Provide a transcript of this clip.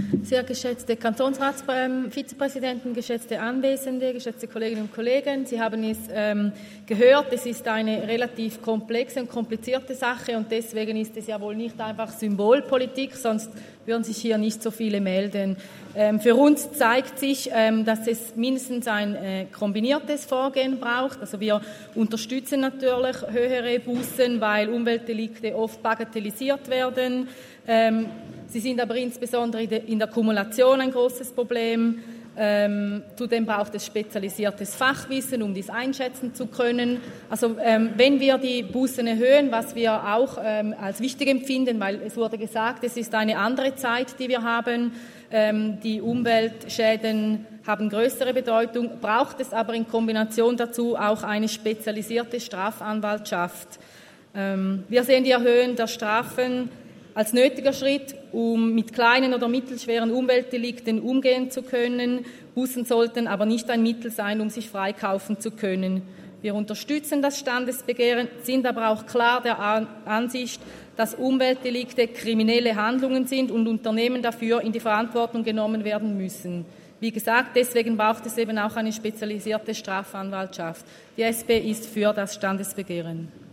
Sehr geschätzte Kantonsratsvizepräsidentin, geschätzte Anwesende, geschätzte Kolleginnen und Kollegen, Sie haben es gehört, es ist eine relativ komplexe und komplizierte Sache und deswegen ist es ja wohl nicht einfach Symbolpolitik, sonst würden sich hier nicht so viele melden. Für uns zeigt sich, dass es mindestens ein kombiniertes Vorgehen braucht. Also wir unterstützen natürlich höhere Bußen, weil Umweltdelikte oft bagatellisiert werden. Sie sind aber insbesondere in der Kumulation ein großes Problem. Zudem braucht es spezialisiertes Fachwissen, um dies einschätzen zu können. Also wenn wir die Bußen erhöhen, was wir auch als wichtig empfinden, weil es wurde gesagt, es ist eine andere Zeit, die wir haben, die Umweltschäden haben größere Bedeutung, braucht es aber in Kombination dazu auch eine spezialisierte Strafanwaltschaft. Wir sehen die Erhöhung der Strafen als nötiger Schritt, um mit kleinen oder mittelschweren Umweltdelikten umgehen zu können. Bußen sollten aber nicht ein Mittel sein, um sich freikaufen zu können. Wir unterstützen das Standesbegehren, sind aber auch klar der Ansicht, dass Umweltdelikte kriminelle Handlungen sind und Unternehmen dafür in die Verantwortung genommen werden müssen. Wie gesagt, deswegen braucht es eben auch eine spezialisierte Strafanwaltschaft. Die SP ist für das Standesbegehren.